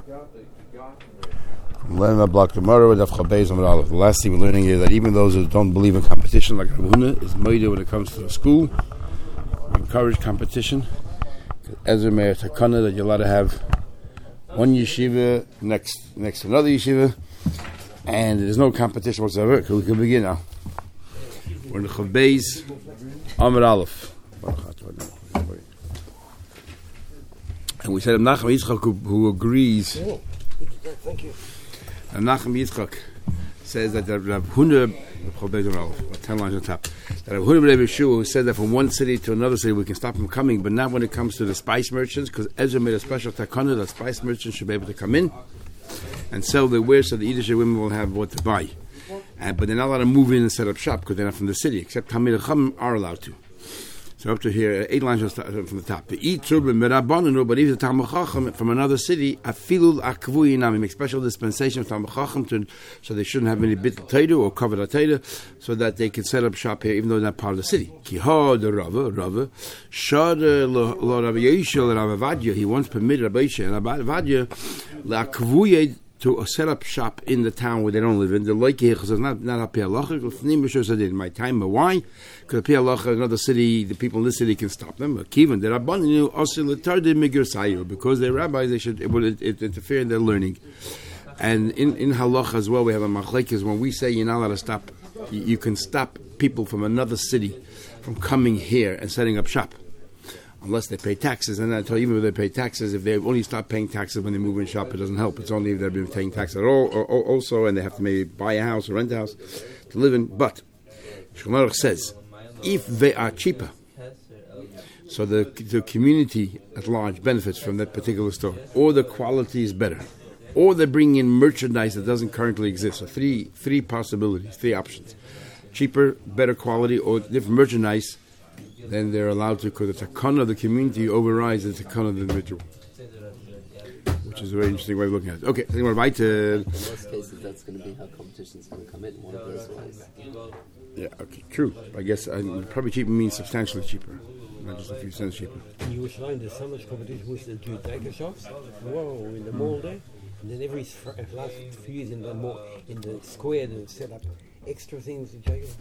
Learning block tomorrow with Chabez Amar Aleph. The last thing we're learning is that even those who don't believe in competition, like Rav Huna, is moide when it comes to a school. We encourage competition. Ezra Meir Takana that you're allowed to have one yeshiva next to another yeshiva, and there's no competition whatsoever. We can begin now. We're in the Chabez Amar Aleph. And we said Nachum Yitzchak who agrees. Thank you. And Nachum Yitzchak says that Rav Huna, 10 lines on top, that Rav Huna Rebbe Yeshua, who said that from one city to another city we can stop them coming, but not when it comes to the spice merchants, because Ezra made a special takana that spice merchants should be able to come in and sell their wares so the Yiddish women will have what to buy. But they're not allowed to move in and set up shop because they're not from the city, except Talmidei Chacham are allowed to. So up to here, 8 lines from the top. The but even the Talmid Chacham from another city, afilul akvuyinam, make special dispensation for Talmid Chacham so they shouldn't have any bittul Torah or covered Torah, so that they can set up shop here, even though they're not part of the city. Kihad Rava, Shad lo Rabbi Yishel Rabbi Vadya. He once permitted Rabbi Yishel and Rabbi Vadya lakvuyed to set up shop in the town where they don't live in. The like here because it's not a pialacha. In my time, but why? Because a pialacha, another city, the people in this city can stop them. Kivan, the Rabbanan because they're rabbis, they should it interfere in their learning. And in halacha as well, we have a machlekes when we say you're not allowed to stop. You can stop people from another city from coming here and setting up shop. Unless they pay taxes, and I tell you, even if they pay taxes, if they only stop paying taxes when they move in shop, it doesn't help. It's only if they've been paying taxes at all, or also, and they have to maybe buy a house or rent a house to live in. But Shulchan Aruch says, if they are cheaper, so the community at large benefits from that particular store, or the quality is better, or they're bringing in merchandise that doesn't currently exist. So three possibilities, 3 options: cheaper, better quality, or different merchandise. Then they're allowed to, because the takana of the community overrides the takana of the individual, which is a very interesting way of looking at it. Okay, in most cases, that's going to be how competition is going to come in. One of those ways. Yeah, okay, true. I guess probably cheaper means substantially cheaper, not just a few cents cheaper. In Yerushalayim, there's so much competition with the Judaica shops. Whoa, in the mall there, and then every last few years in the mall, in the square, they set up extra things.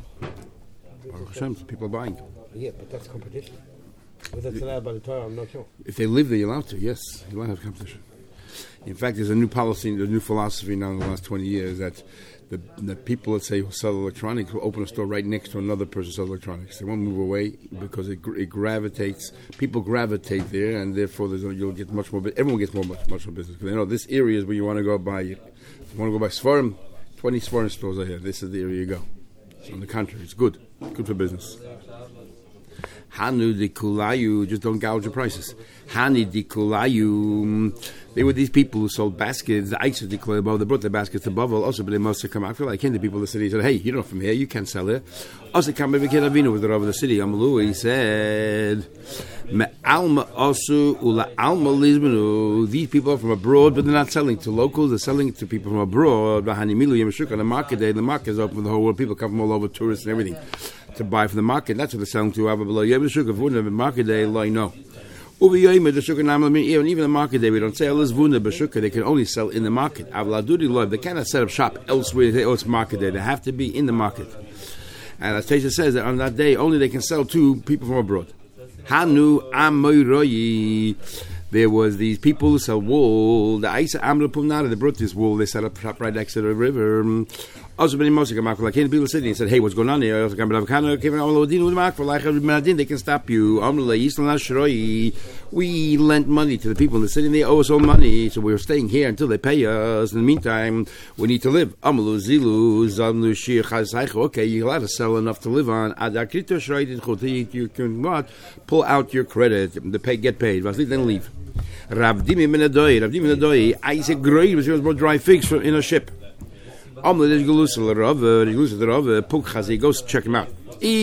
People are buying. Yeah, but that's competition. Whether it's allowed by the Torah, I'm not sure. If they live there, you're allowed to. Yes, you're allowed to have competition. In fact, there's a new policy, a new philosophy now in the last 20 years that the people, let's say, who sell electronics will open a store right next to another person who sells electronics. They won't move away because it gravitates. People gravitate there, and therefore you'll get much more. Everyone gets much more business because they know this area is where you want to go buy. You want to go buy Svarim. 20 Svarim stores are here. This is the area you go. So on the contrary, it's good. Good for business. Hanu di Kulayu, just don't gouge the prices. Hani di Kulayu, they were these people who sold baskets, the ice of the Kulayu, they brought the baskets to Bavel, also, but they must have come out. I feel like the people in the city said, hey, you're not from here, you can't sell here. Also, come back to Avinu with the Rav of the city. Amalu, he said, Alma Osu, Ula Alma Lizmanu, these people are from abroad, but they're not selling to locals, they're selling to people from abroad. Hanimilu Yemashuk on the market day, the market is open for the whole world, people come from all over, tourists and everything, to buy from the market. That's what they're selling to. If it wouldn't have been market day, no. And even the market day, we don't sell as vuna b'shukah. They can only sell in the market. They cannot set up shop elsewhere. They say, it's market day. They have to be in the market. And as Taisa says that on that day, only they can sell to people from abroad. Hanu amoyroyi. There was these people who sell wool. The Isa Amra Pumnada, they brought this wool. They set up shop right next to the river. Also, many people came sitting and said, hey, what's going on here? They can stop you. We lent money to the people in the city, and they owe us all money, so we're staying here until they pay us. In the meantime, we need to live. Okay, you're allowed to sell enough to live on. You can what? Pull out your credit, get paid, then leave. Rav Dimi Minadoi, I said, great, was brought dry figs in a ship. He goes to check him out.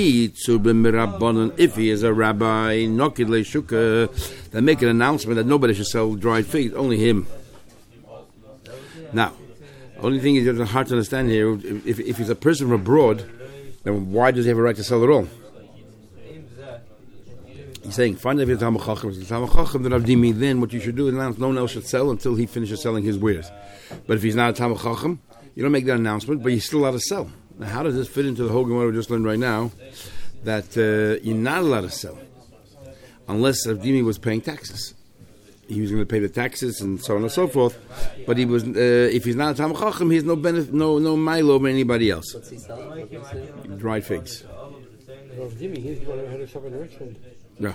If he is a rabbi, they make an announcement that nobody should sell dried figs, only him. Now, only thing is hard to understand here, if he's a person from abroad, then why does he have a right to sell at all? He's saying, find out if it's Talmud Chacham. If it's Talmud Chacham, then Avdimi, then what you should do is no one else should sell until he finishes selling his wares. But if he's not a Talmud Chacham, you don't make that announcement, but you're still allowed to sell. Now, how does this fit into the whole Gemara we just learned right now? That you're not allowed to sell unless Avdimi was paying taxes. He was going to pay the taxes and so on and so forth. But he was, if he's not a Talmud Chacham, he has no benefit, no mile over anybody else. What's he selling? Dried figs. Rav Dimi, he's the one who had a shop in Richmond. No.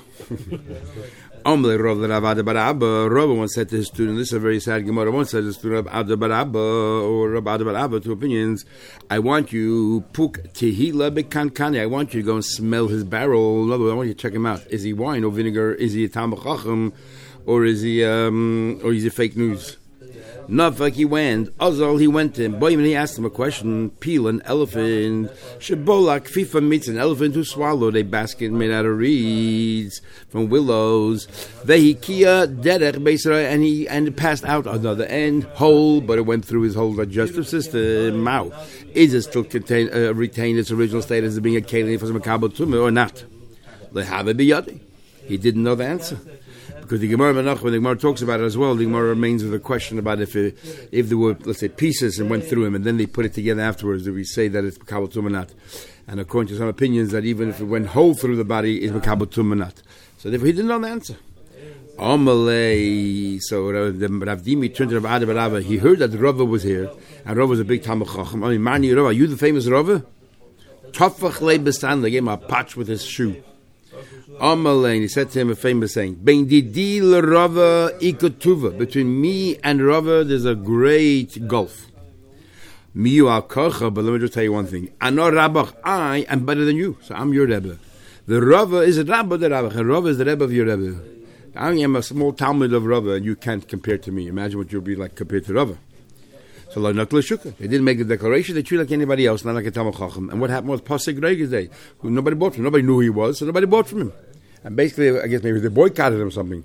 Rav once said to his student, this is a very sad Gemara. Once said to his student, Rav Ada bar Abba, or Rav Ada bar Abba, two opinions. I want you, Puk Tehila Bekankani. I want you to go and smell his barrel. In other words, I want you to check him out. Is he wine or vinegar? Is he a Talmud Chacham? Or is he fake news? Not like he went. Azal, he went in. Boy, when he asked him a question, peel an elephant. Shabolak, FIFA meets an elephant who swallowed a basket made out of reeds from willows. Vehikia derech beisra, and it passed out on the other end, whole, but it went through his whole digestive system. Mouth. Is it still retain its original status of being a keli for some makabel tumah or not? Lehave biyadi. He didn't know the answer. Because the Gemara Menach, when the Gemara talks about it as well, the Gemara remains with a question about if there were, let's say, pieces and went through him, and then they put it together afterwards, do we say that it's Makabel Tumah or not? And according to some opinions, that even if it went whole through the body, it's Makabel Tumah or not. So therefore, he didn't know the answer. Amalei. So Rav Dimi turned to Rav Ada bar Abba. He heard that Rava was here, and Rava was a big Talmud Chacham. I mean, Mani Rava, are you the famous Rava? Tafach le besan, they gave him a patch with his shoe. Amalei, he said to him a famous saying, Ben didi l'Rava ikotuva. Between me and Rava, there's a great gulf. Miyu al kocha, but let me just tell you one thing. Ano Rabbach, I am better than you, so I'm your Rebbe. The Rava is a Rabba the Rabbach, and Rava is the Rebbe of your Rebbe. I am a small Talmud of Rava, and you can't compare to me. Imagine what you'll be like compared to Rava. So they didn't make a declaration. They treated like anybody else, not like a Talmud Chacham. And what happened was Pasek Regis Day, who nobody bought from him. Nobody knew who he was, so nobody bought from him. And basically, I guess maybe they boycotted him or something.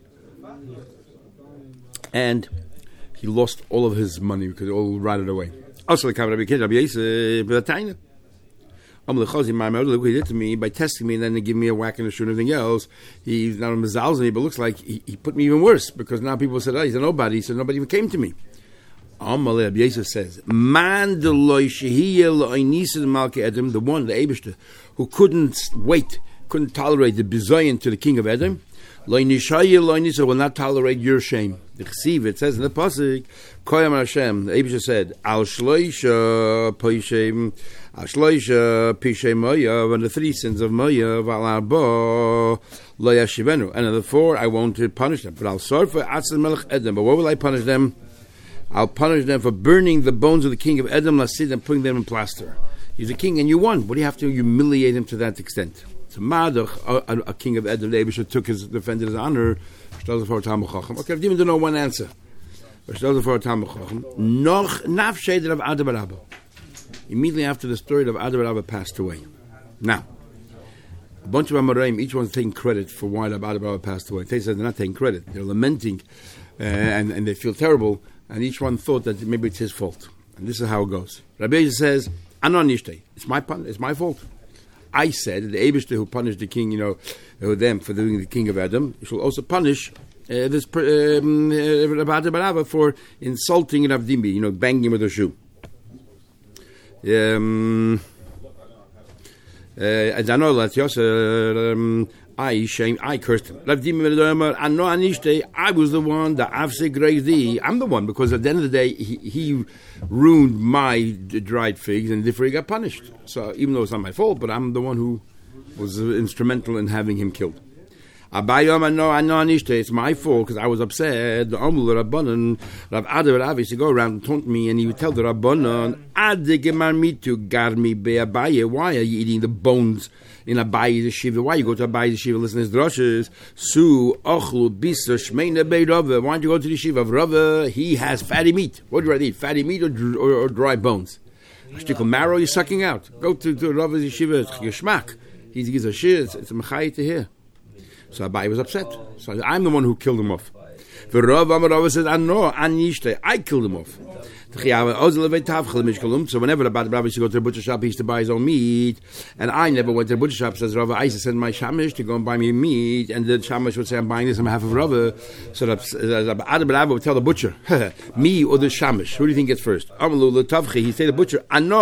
And he lost all of his money because it all rotted away. Also, look what he did to me by testing me, and then they give me a whack in the shoe and everything else. He's not a mezalz me, but looks like he put me even worse, because now people said, oh, he's a nobody, so nobody even came to me. Amalei Abiyasa says, Man the one, the Eibishter, who couldn't tolerate the bizayin to the king of Edom, will not tolerate your shame. It says in the pasuk, Koyam Hashem, the Eibishter said, Al shloisha pishay moya, and the three sins of moya, Val arba lo yashivenu, and of the four I won't punish them. But I'll sorry for Atzal Melech Edom. But what will I punish them? I'll punish them for burning the bones of the king of Edom, Lasid, and putting them in plaster. He's a king, and you won. What do you have to humiliate him to that extent? So Madach, a king of Edom, the Eibishter defended his honor. Okay, I didn't even know one answer. Immediately after the story of Ada bar Abba passed away. Now, a bunch of Amoraim, each one's taking credit for why Ada bar Abba passed away. They said they're not taking credit. They're lamenting, and they feel terrible. And each one thought that maybe it's his fault. And this is how it goes. Rabbi Yosef says, Anon nishtei. It's my fault. I said, the Eibishter who punished the king, them for doing the king of Edom, shall also punish this Ada bar Abba for insulting Rav Dimi, banging him with a shoe. I cursed him. I was the one, I'm the one, because at the end of the day, he ruined my dried figs, and therefore he got punished. So even though it's not my fault, but I'm the one who was instrumental in having him killed. It's my fault because I was upset. The Rabbanan, Rav Ada bar Abba used to go around and taunt me, and he would tell the Rabbanan, why are you eating the bones in Abayi's Shiva? Why you go to Abayi's Shiva, listen to his drushes? Why don't you go to the Shiva of Rava? He has fatty meat. What do you rather eat, fatty meat or dry bones? A stick of marrow you're sucking out. Go to Rava's Yeshiva, it's geschmack. He gives a shir, it's a mechayit to hear. So Abayi was upset. So I'm the one who killed him off. The Rav said, I killed him off. So whenever the Bad Rabbi used to go to the butcher shop, he used to buy his own meat. And I never went to the butcher shop, says Rava. I used to send my shamish to go and buy me meat. And the shamish would say, I'm buying this on behalf of Rava. So the Bad Rabbi would tell the butcher, me or the shamish. Who do you think gets first? He'd say the butcher,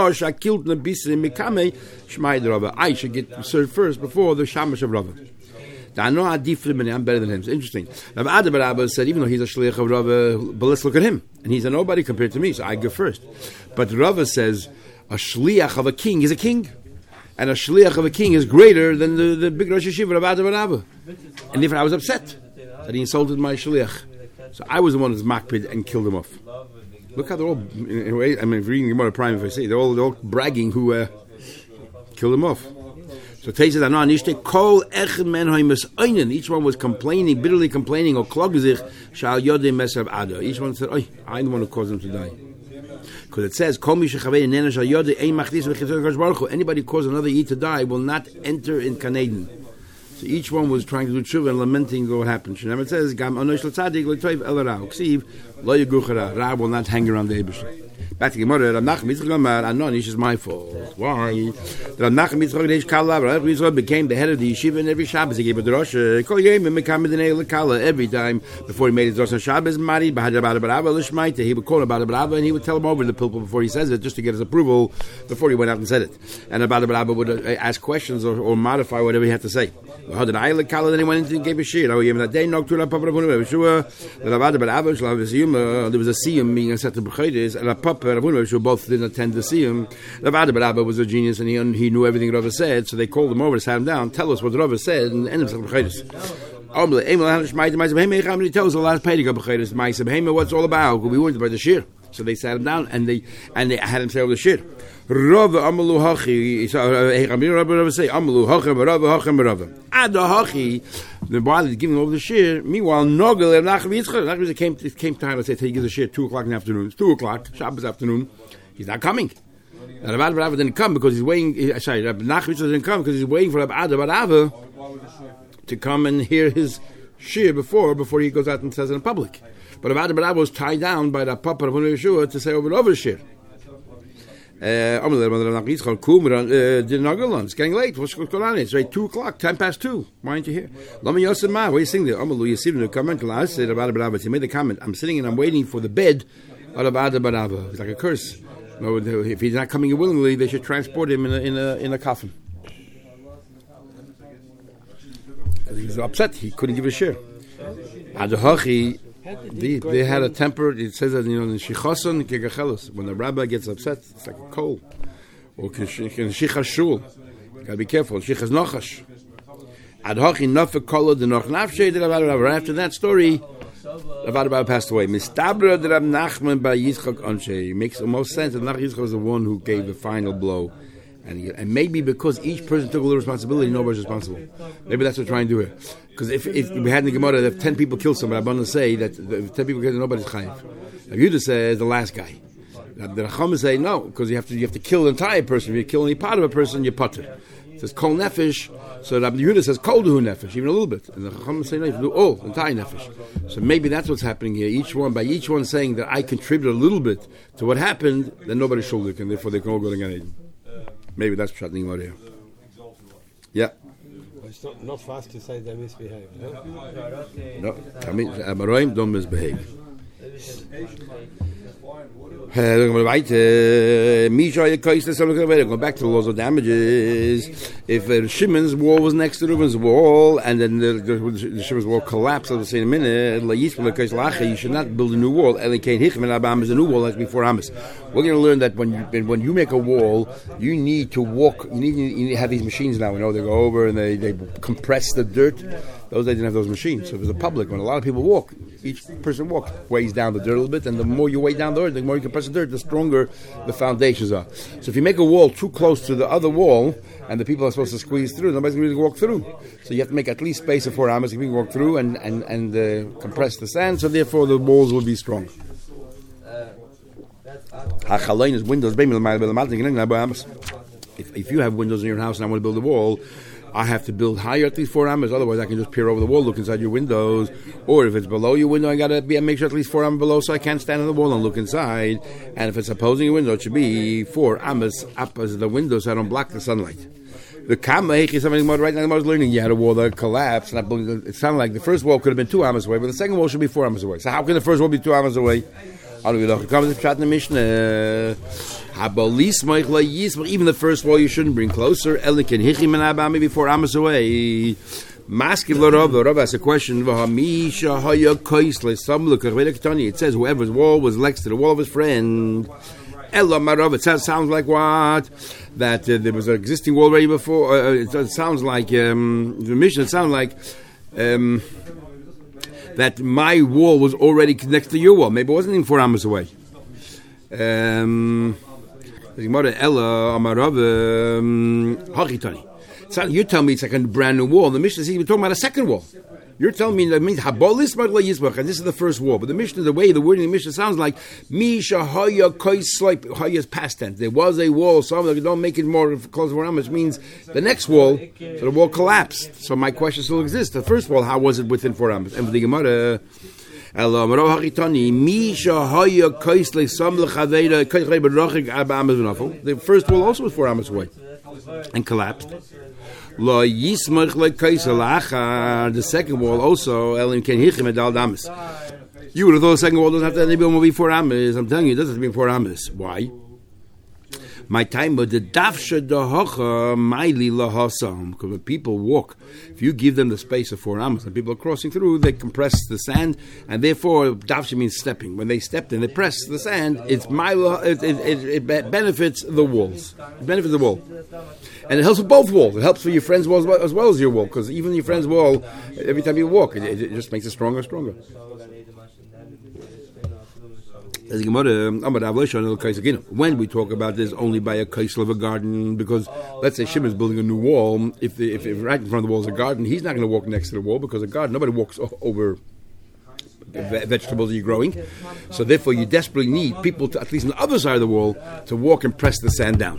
I should get served first before the shamish of Rava. I'm better than him. It's interesting. Rav Ada said, even though he's a shliach of Rava, but let's look at him. And he's a nobody compared to me, so I go first. But Rava says, a shliach of a king is a king. And a shliach of a king is greater than the big Rosh Hashiva of Ada. And if I was upset that he insulted my shliach, so I was the one who's makpid and killed him off. Look how they're all, in a way, I mean, reading Gemara Prime, if I say, they're all bragging who killed him off. So Tay says, each one was complaining, bitterly complaining, or klogzich, shal yodim mesav ada. Each one said, I'm the one who caused him to die. Because it says, anybody who caused another Yid to die will not enter in Canaan. So each one was trying to do tshuva and lamenting what happened. And it says, Ra will not hang around the Eibusha. Back to Gemara, Rav Nachman Yitzchak Anonish is my fault. Why? Rav Nachman Yitzchak became the head of the yeshiva, and every Shabbos he gave a drosha. Every time before he made his drosha on Shabbos, he would call about it, and he would tell him over the pilpul before he says it, just to get his approval before he went out and said it. And Abba would ask questions or modify whatever he had to say. Then he went into and gave a shir. There was a siyum being set to b'chaydes, and a papa and Rav who both didn't attend the siyum. Rabba was a genius, and he knew everything Rava said, so they called him over, sat him down, tell us what Rava said, and end himself b'chaydes. He tells us the last pay to go b'chaydes. What's all about? We weren't about the shir. So they sat him down and they had him say over the shir. Rava amalu hachi. Rava say amalu hachem Rava hachem Rava. Ad hachi. The while he's giving over the shir, meanwhile Nogel and Nachman Yitzchak. It came time. Let's say he gives a shir 2:00 in the afternoon. It's 2:00 Shabbos afternoon. He's not coming. And Rabbi Rava didn't come because he's waiting. Nachman Yitzchak didn't come because he's waiting for Rabbi Rava to come and hear his shir before he goes out and says it in public. But Rabbi was tied down by the papa of Yeshua to say over shir. It's getting late. What's going on? It's right 2:00, 2:10. Why aren't you here? What are you saying there? He made the comment. I'm sitting and I'm waiting for the bed of Rabbi. It's like a curse. If he's not coming willingly, they should transport him in a coffin. He was upset. He couldn't give a share. They had a temper. It says that in Shichason Kegachelos, when the rabbi gets upset, it's like a coal. Or Shichas Shul. Gotta be careful. Shichas Nochash. Adhachi Nafek Kola the Noch Nafshe the Rabbi. After that story, Rabbi passed away. Mistabra the Rab Nachman by Yitzchak Anshe. It makes the most sense that Nachman Yitzchak was the one who gave the final blow. And maybe because each person took a little responsibility, nobody's responsible. Maybe that's what we're trying to do here. Because if we had in the Gemara that if 10 people kill somebody, I'm going to say that if 10 people kill, nobody's chayiv. If you just say the last guy, the Racham say no, because you have to kill the entire person. If you kill any part of a person, you're putter. It says kol nefesh, so Rabbi Yehuda says kol duhu nefesh, even a little bit. And the Racham say no, you have to do all, entire nefesh. So maybe that's what's happening here. By each one saying that I contributed a little bit to what happened, then nobody's shuldik, and therefore they can all go to Gan Eden. Maybe that's Pshat Nigmar here. Yeah. It's not fast to say they misbehave. No, I mean, Amoraim don't misbehave. Go back to the laws of damages. If Shimon's wall was next to Reuben's wall, and then the Shimon's wall collapsed, I'll say in a minute, you should not build a new wall. A new wall like before Amos. We're going to learn that when you make a wall, you need to walk. You need to have these machines now. They go over and they compress the dirt. Those days didn't have those machines. So it was a public. When a lot of people walk, each person weighs down the dirt a little bit, and the more you weigh down the dirt, the more you compress the dirt, the stronger the foundations are. So if you make a wall too close to the other wall, and the people are supposed to squeeze through, nobody's going to walk through. So you have to make at least space of 4 amos. You can walk through and compress the sand, so therefore the walls will be strong. If you have windows in your house and I want to build a wall, I have to build higher, at least 4 amas. Otherwise, I can just peer over the wall, look inside your windows. Or if it's below your window, I got to make sure at least 4 amas below, so I can't stand on the wall and look inside. And if it's opposing your window, it should be 4 amas up as the window, so I don't block the sunlight. The Kamech is something right now. I was learning you had a wall that collapsed, and I believe it sounded like the first wall could have been 2 amas away, but the second wall should be 4 amas away. So how can the first wall be 2 amas away? Even the first wall you shouldn't bring closer. Maybe 4 amas away. The Rav asks a question. It says whoever's wall was next to the wall of his friend. It sounds like what? That there was an existing wall already before. It sounds like the Mishnah. It sounds like that my wall was already next to your wall. Maybe it wasn't even 4 amas away. So you're telling me it's like a brand new wall. The Mishnah says we're talking about a second wall. You're telling me that means habolis magla yizbach, and this is the first wall. But the Mishnah, the way the wording of the Mishnah sounds like misha haya kois slope. Haya is past tense. There was a wall. So don't make it more close to 4 amas. Means the next wall. So the wall collapsed. So my question still exists. The first wall, how was it within 4 amas? And for the Gemara. The first wall also was 4 amas away and collapsed. The second wall also. You would have thought the second wall doesn't have to be 4 amas. I'm telling you, it doesn't have to be 4 amas. Why? My time, but the dafsha dahacha maili lahasam. Because when people walk, if you give them the space of 4 amas and people are crossing through, they compress the sand, and therefore dafsha means stepping. When they stepped and they press the sand, it benefits the walls. It benefits the wall, and it helps with both walls. It helps for your friend's wall as well as your wall, because even your friend's wall, every time you walk, it just makes it stronger and stronger. When we talk about this only by a kaisel of a garden, because let's say Shimon is building a new wall, if right in front of the wall is a garden, he's not going to walk next to the wall, because a garden, nobody walks over vegetables that you're growing. So therefore you desperately need people to, at least on the other side of the wall, to walk and press the sand down.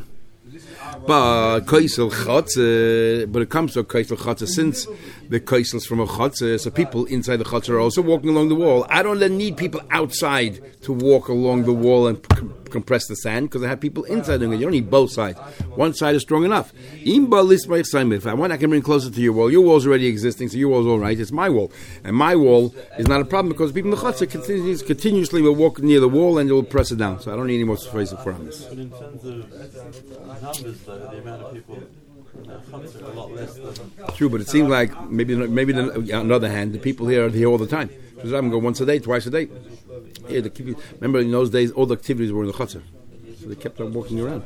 But kaisel chotze, but it comes to a kaisel chotze, since the kaisel's from a chotze, so people inside the chotze are also walking along the wall. I don't then need people outside to walk along the wall and compress the sand, because I have people inside doing it. You don't need both sides. One side is strong enough. If I want, I can bring closer to your wall. Your wall's already existing, so your wall's all right. It's my wall, and my wall is not a problem, because people in the chotze continuously will walk near the wall and they will press it down. So I don't need any more space for amas. But in terms of numbers, though, the amount of people in the chotze are a lot less than. True, but it seems like maybe on the other hand, the people here are here all the time. So I'm go once a day, twice a day. Yeah, remember in those days, all the activities were in the chotzer, so they kept on walking around,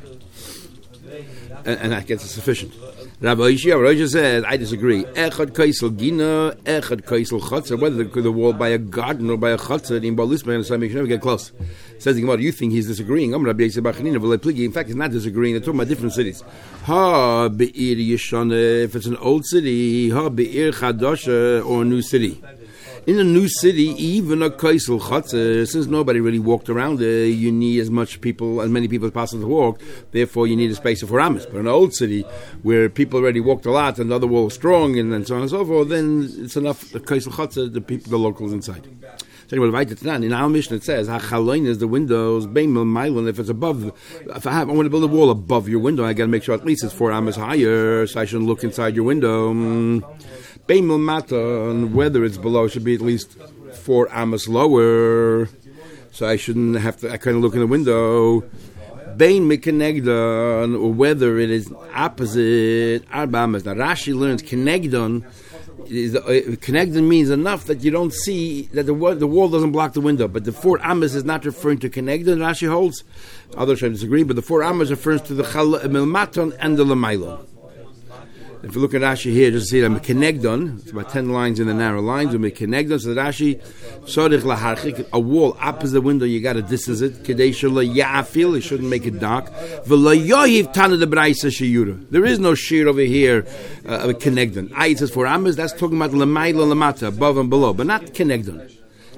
and I guess it's sufficient. Rabbi Yishia said, I disagree. Echad kaisel gina, echad kaisel chotzer. Whether the wall by a garden or by a chotzer, in Balisman, and Simon, you never get close. Says the Gemara, you think he's disagreeing? In fact, he's not disagreeing. They're talking about different cities. Ha be'ir yishana, if it's an old city. Ha be'ir chadasha, or a new city. In a new city, even a kaisel chotzer, since nobody really walked around there, you need as many people as possible to walk. Therefore, you need a space of 4 amas. But in an old city, where people already walked a lot, and the other wall is strong, and so on and so forth, then it's enough. The kaisel chotzer, the locals inside. So anyway, in our Mishnah it says, "Hachaloin is the windows, beimel mailon." If it's above, I want to build a wall above your window, I got to make sure at least it's 4 amas higher, so I shouldn't look inside your window. Beimel mata, and whether it's below should be at least 4 amas lower, so I shouldn't have to. I kind of look in the window. Bein mikenegdon, or whether it is opposite arba amas. Now Rashi learns kenegdon. Connected means enough that you don't see that the wall doesn't block the window, but the 4 amas is not referring to connected. Rashi holds. Others disagree, but the 4 amas refers to the milmaton and the lamailon. If you look at Rashi here, just see that Mekenegdon, it's about 10 lines in the narrow lines, with Mekenegdon, so Rashi, Sorich laharchik, a wall opposite the window, you got to distance it, Kadesha la ya'afil, you shouldn't make it dark, V'la yohiv tana de braisa shiyura. There is no shear over here, Kenegdon. It says 4 amas, that's talking about Lamaila Lamata, above and below, but not Kenegdon.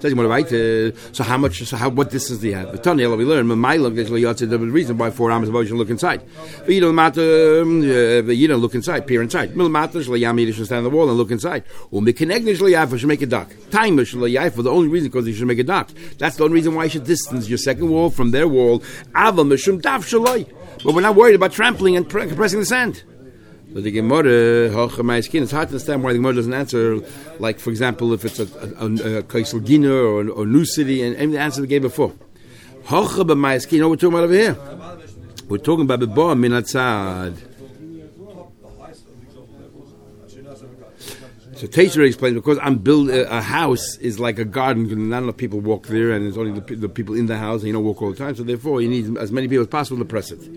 So how much? So what distance do you have? The Tanya we learn. The reason why 4 amos about you look inside. But you don't matter. You don't look inside. Peer inside. You should stand on the wall and look inside. Should make a dock. Time for the only reason because you should make a dock. That's the only reason why you should distance your second wall from their wall. But we're not worried about trampling and compressing the sand. So the Gemara, it's hard to understand why the Gemara doesn't answer, like, for example, if it's a Kaisel Gina or New City, and the answer we gave before. What we're talking about over here? We're talking about Beba min hatzad. So Teisha explains, because I'm building a house is like a garden, because not enough people walk there, and it's only the people in the house, and you don't walk all the time, so therefore you need as many people as possible to press it.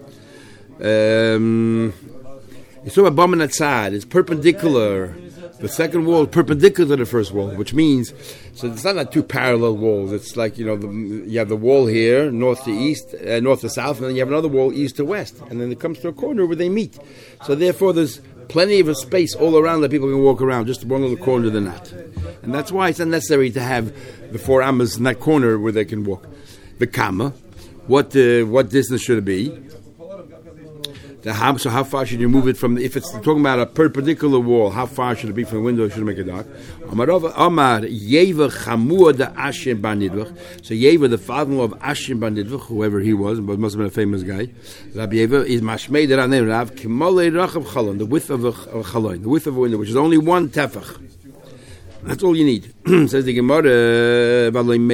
It's talking about Bama Natzad. It's perpendicular. The second wall is perpendicular to the first wall, which means, so it's not like two parallel walls. It's like, you have the wall here, north to east, north to south, and then you have another wall east to west. And then it comes to a corner where they meet. So therefore there's plenty of a space all around that people can walk around, just one little corner than that. And that's why it's unnecessary to have the 4 amos in that corner where they can walk. The Kama, what distance should it be? So how far should you move it from? If it's talking about a perpendicular wall, how far should it be from the window? Should it make a dock? Amar Yeva Chamua de Ashim bar Nidvach. So Yeva, the father-in-law of Ashim bar Nidvach, whoever he was, but must have been a famous guy. Rabbi Yeva is Mashmei de Rav Rav Kimolei Rachav Chalon, the width of a chalon, the width of a window, which is only 1 tefach. That's all you need. Says the Gemara,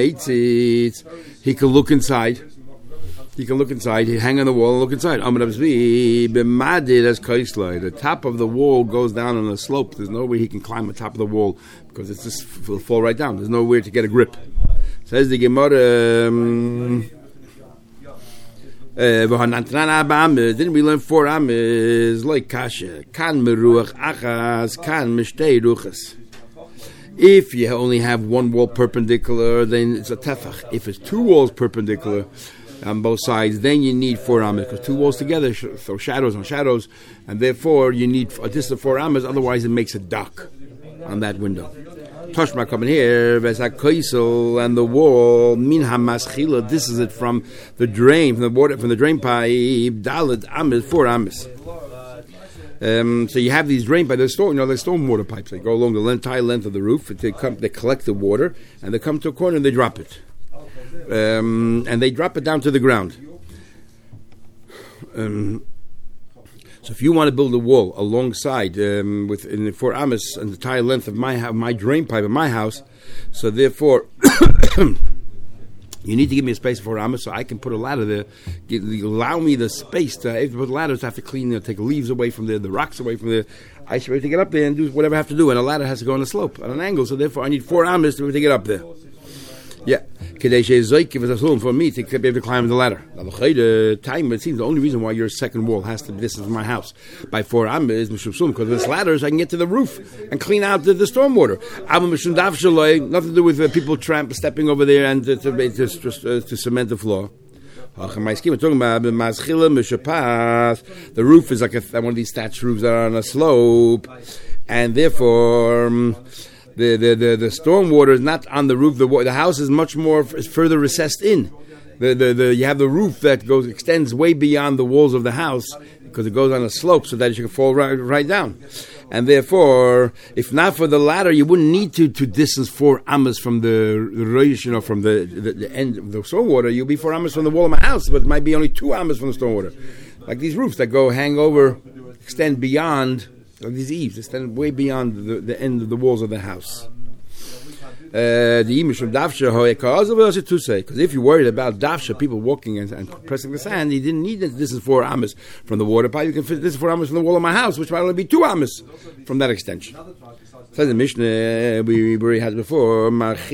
he can look inside. You can look inside, you hang on the wall and look inside. The top of the wall goes down on a slope. There's no way he can climb the top of the wall because it's just will fall right down. There's nowhere to get a grip. Says the Gemara, didn't we learn 4 amos like kasha? Kan meruach achas, kan mishtei ruchas. If you only have 1 wall perpendicular, then it's a tefach. If it's 2 walls perpendicular on both sides, then you need 4 amos, because 2 walls together throw shadows on shadows, and therefore you need a distance of 4 amos, otherwise it makes a dock on that window. Toshma coming here, Vesakoisel, and the wall, Min Hamaschila, this is it from the drain, from the water, from the drain pipe, Dalet amos, 4 amos. So you have these drain pipes, they're storm water pipes. They go along the entire length of the roof, they collect the water, and they come to a corner and they drop it. And they drop it down to the ground. So if you want to build a wall alongside within the 4 amos and the entire length of my drain pipe in my house, so therefore you need to give me a space of 4 amos so I can put a ladder there. Allow me the space to put ladders. I have to clean, take leaves away from there, the rocks away from there. I should be able to get up there and do whatever I have to do, and a ladder has to go on a slope, on an angle. So therefore, I need 4 amos to be able to get up there. Yeah, for me to be able to climb the ladder. Now, it seems the only reason why your second wall has to be distance from my house by 4 amos is because this ladder is I can get to the roof and clean out the stormwater. Nothing to do with people stepping over there and to cement the floor. We're talking about the roof is like one of these thatched roofs that are on a slope, and therefore the storm water is not on the roof. The house is much more further recessed in. You have the roof that extends way beyond the walls of the house because it goes on a slope so that it can fall right down. And therefore, if not for the ladder, you wouldn't need to distance 4 amos from the roish, from the end of the storm water. You'll be 4 amos from the wall of my house, but it might be only 2 amos from the storm water. Like these roofs that hang over, extend beyond. These eaves extend way beyond the end of the walls of the house. Because if you're worried about dafsha, people walking and pressing the sand, you didn't need this. This is 4 amos from the water pipe. You can fit this is 4 amos from the wall of my house, which might only be 2 amos from that extension. Says the Mishnah, we already had before,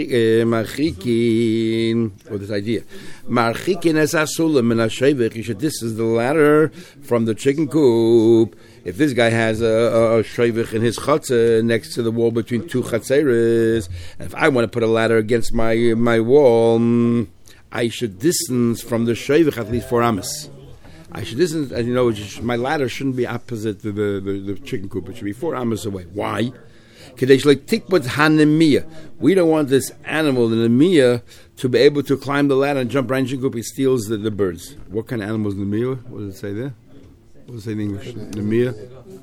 marchikin, or this idea. Marchikin es asulam and ashevich. This is the ladder from the chicken coop. If this guy has a shevich in his chutzah next to the wall between 2 chatzeres, and if I want to put a ladder against my wall, I should distance from the shevich at least 4 amos. I should distance, and my ladder shouldn't be opposite the chicken coop. It should be 4 amos away. Why? Kadesh like tikbut hanemia. We don't want this animal, the nemia, to be able to climb the ladder and jump right into it. He steals the birds. What kind of animal is nemia? What does it say there? What does it say in English? Nemia.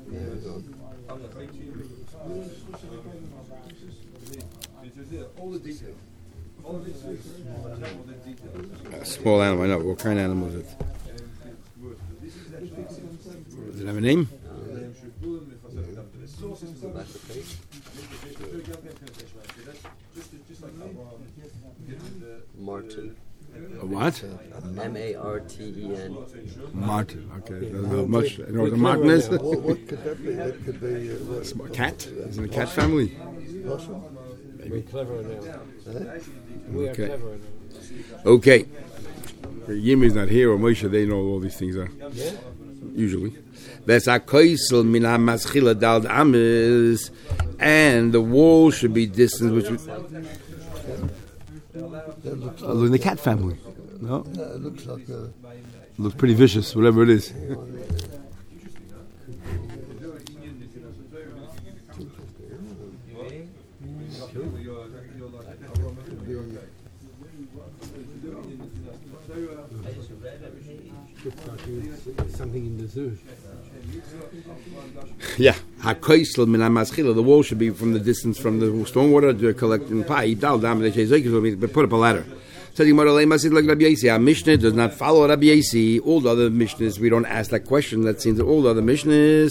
A small animal. I know. What kind of animal is it? Does it have a name? Martin. A what? Marten. Martin. Okay. Doesn't know much. You know what the Martin is? What could that be? That could be A cat? Is it a cat family? We're clever now. We are Okay. clever now. Okay. Yimi's not here, or Moshe, they know all these things are. Yeah? Usually. That's a koisel min ha-maschila dal amis, and the wall should be distant, which would... in the cat family. No? it looks like Looks pretty vicious, whatever it is. Something in the zoo. Yeah. Ha-koisel min ha-maschila, the wall should be from the distance from the stormwater to collecting pie. Dal dam, they say, put up a ladder. Says like Rabbi Yossi. Our Mishnah does not follow Rabbi Yossi. All the other Mishnahs, we don't ask that question. That seems that all the other Mishnahs,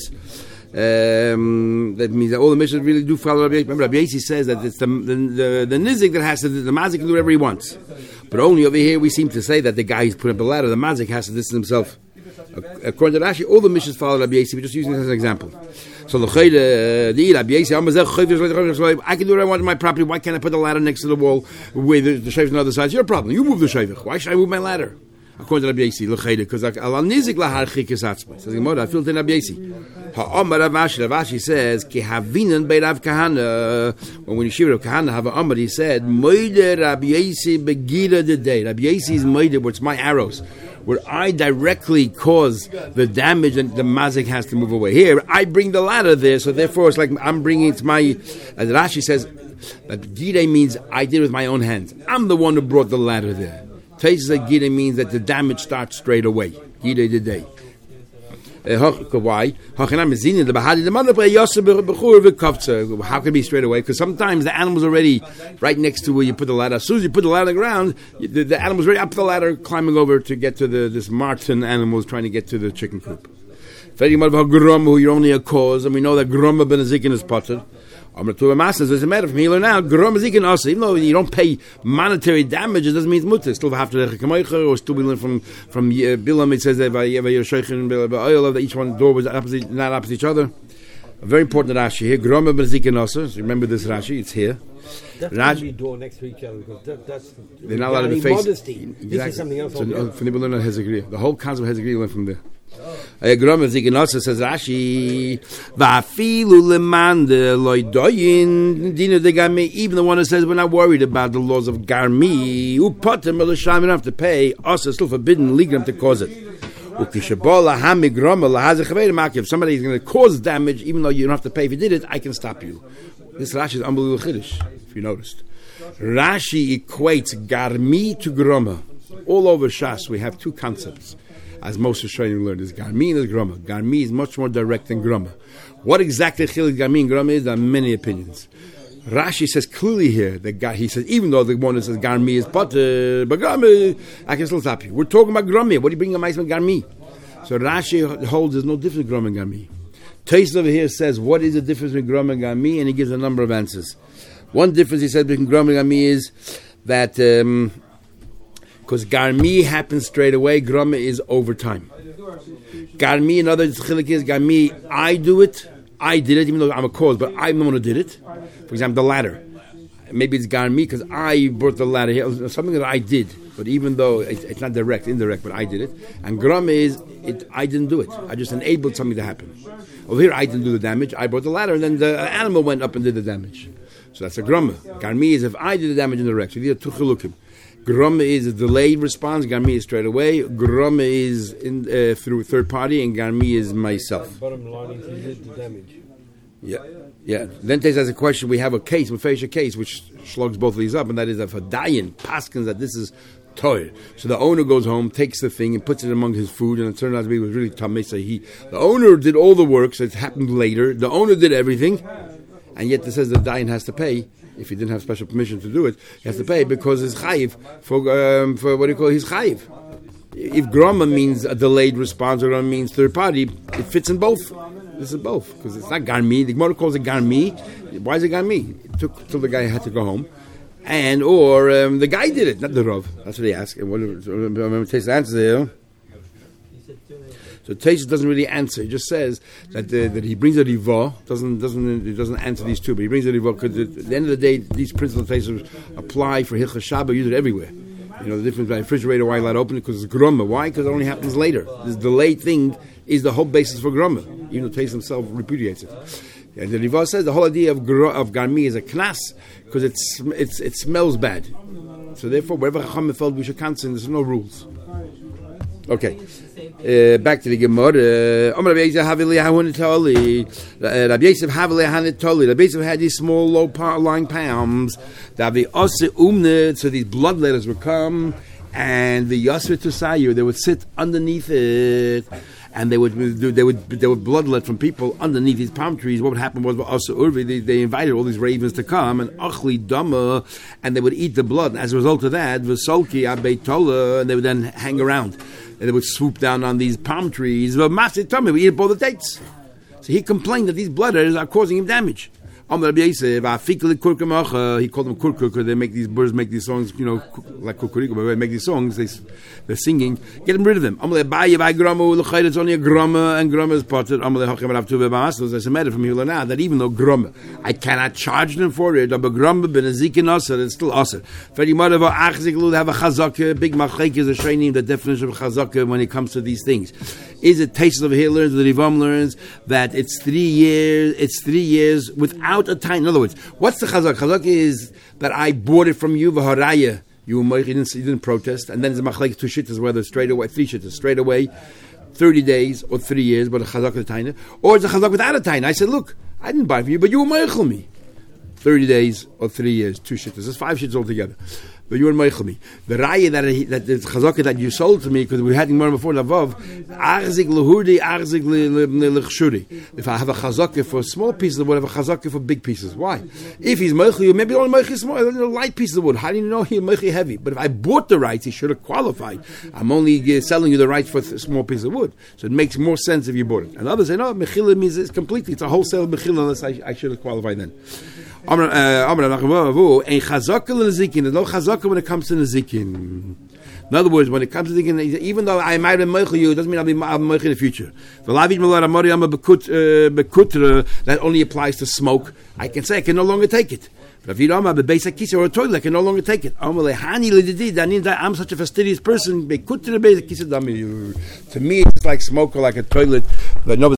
that means that all the Mishnahs really do follow Rabbi Yossi. Remember, Rabbi Yossi says that it's the nizik that has to, the mazik can do whatever he wants. But only over here we seem to say that the guy who's put up a ladder, the mazik has to distance himself. According to Rashi, all the Mishnahs follow Rabbi Yossi. We're just using this as an example. So the Rabbi Yossi, I can do what I want on my property. Why can't I put the ladder next to the wall where the shayvich on the other side? It's your problem. You move the shayvich. Why should I move my ladder? According to Rabbi Yossi, because al nizik laharchik is atzmai. Says Gemara, I feel to Rabbi Yossi. Ha'omar Rav Ashi says ki havinan bei Rav Kahana. When Yeshiva Rav Kahana have a Omar, he said moide Rabbi Yossi begira the day. Rabbi Yossi's moide, where it's my arrows, where I directly cause the damage and the mazik has to move away. Here, I bring the ladder there, so therefore it's like I'm bringing it to my, as Rashi says, that Gidei means I did it with my own hands. I'm the one who brought the ladder there. Taisa says Gidei means that the damage starts straight away. Gidei the day. Why? How can it be straight away? Because sometimes the animal's already right next to where you put the ladder. As soon as you put the ladder on the ground, the animal's already up the ladder, climbing over to get to this marten animal is trying to get to the chicken coop. You're only a cause, and we know that Groma ben Azikin is potted. Doesn't matter from here on out. Even though you don't pay monetary damages, doesn't mean it's mutter. Still have to or still we learn from Bilam. It says that that each one door was not opposite each other. A very important Rashi here. Groma bezikin also. Remember this Rashi. It's here. That's Rashi door next to each other. That's they're not allowed to be facing. Modesty. Exactly. This is something else. So, from the learn Hezegriya. The whole concept of Hezegriya went from there. Groma bezikin also says Rashi. Va'afilu lemande loidoyin dina de garmi. Even the one that says we're not worried about the laws of garmi. Upatim elasham. You don't have to pay. Also, it's still forbidden legally to cause it. If somebody is going to cause damage, even though you don't have to pay if you did it, I can stop you. This Rashi is unbelievable chiddush, if you noticed. Rashi equates garmi to groma. All over Shas, we have two concepts, as most Rishonim learned, is garmi and is groma. Garmi is much more direct than groma. What exactly chilik garmi and groma is, there are many opinions. Rashi says clearly here that he says even though the one that says garmi is but garmi, I can still stop you. We're talking about grami. What do you bring a mice with garmi? So Rashi holds there's no difference between grami and garmi. Tais over here says what is the difference between grami and garmi, and he gives a number of answers. One difference he said between grami and garmi is that because garmi happens straight away, grami is over time. Garmi, another chilik is garmi. I did it, even though I'm a cause, but I'm the one who did it. For example, the ladder. Maybe it's garmi because I brought the ladder here, something that I did. But even though it's not direct, indirect, but I did it. And gram is, I didn't do it. I just enabled something to happen. Over here, I didn't do the damage. I brought the ladder, and then the animal went up and did the damage. So that's a gram. Garmi is if I did the damage in direct. So these are two chilukim. Gram is a delayed response. Garmi is straight away. Gram is through third party, and garmi is myself. Bottom line is you did the damage. Yeah. Then Tais has a question. We have a case, we face a case, which slugs both of these up, and that is if a dayan paskins that this is toy. So the owner goes home, takes the thing, and puts it among his food, and it turned out to be it was really tamei. So the owner did all the work, so it happened later. The owner did everything, and yet it says the dayan has to pay. If he didn't have special permission to do it, he has to pay because it's chayiv for what do you call it? He's chayiv. If grama means a delayed response or grama means third party, it fits in both. This is both because it's not garmi. The Gemara calls it garmi. Why is it garmi? It took till the guy had to go home, or the guy did it, not the Rav. That's what he asked. And remember, Taisa answers there. So Taisa doesn't really answer. He just says that he brings a riva. Doesn't answer these two, but he brings a riva because at the end of the day, these principles of Taisa apply for Hilchas Shabbat. Use it everywhere. You know the difference between refrigerator, why let open it because it's grumma. Why? Because it only happens later. This delayed thing is the whole basis for grumma. Even though Taisa himself repudiates it. And the riva says the whole idea of garmi is a knas because it smells bad. So therefore, wherever Chachamim felt we should cancel, there's no rules. Okay. Back to the Gemara. Rabbi Yosef had these small, low-lying palms. So these blood letters would come, and the Yasser Tusayu, they would sit underneath it, and they would bloodlet from people underneath these palm trees. What would happen was they invited all these ravens to come and achli dama, and they would eat the blood. And as a result of that, v'solki abeitola, and they would then hang around. And they would swoop down on these palm trees. But Master Tommy would eat up all the dates. So he complained that these bloodletters are causing him damage. He called them kurkur. They make these birds make these songs, like kukuriku, but they make these songs. They're singing. Get them rid of them. It's only a grama, and grama is potted. There's a matter from here now that even though grama, I cannot charge them for it. But grama ben azikin aser, it's still aser. Have a chazaka. Big machek is a shaynim. The definition of chazaka when it comes to these things is it tastes over here learns the Rivam learns that it's 3 years. It's 3 years without a time. In other words, what's the chazak? Chazak is that I bought it from you, v'haraya. You didn't protest, and then there's a machlek 2 shittas, whether straight away, 3 shittas, straight away, 30 days or 3 years, but a chazak with a taina, or it's a chazak without a taina. I said, look, I didn't buy it from you, but you were meichel me. 30 days or 3 years, 2 shittas. There's 5 shittas altogether. But you were meichel me. The raya that the chazaka that you sold to me, because we had more before Lavav, arzig lehurdi, arzig lechshuri. If I have a chazaka for small pieces of wood, I have a chazaka for big pieces. Why? If he's meichel you, maybe only meichel small, light pieces of wood. How do you know he's meichel heavy? But if I bought the rights, he should have qualified. I'm only selling you the rights for a small piece of wood. So it makes more sense if you bought it. And others say, no, mechila means it's completely, it's a wholesale mechila unless I should have qualified then. There's no chazaka when it comes to nezikin. In other words, when it comes to nezikin, even though I might have meichel you, it doesn't mean I'll be meichel in the future. That only applies to smoke. I can say I can no longer take it. But if you don't have a basic kisa or a toilet, I can no longer take it. I'm such a fastidious person. To me, it's like smoke or like a toilet. But nobody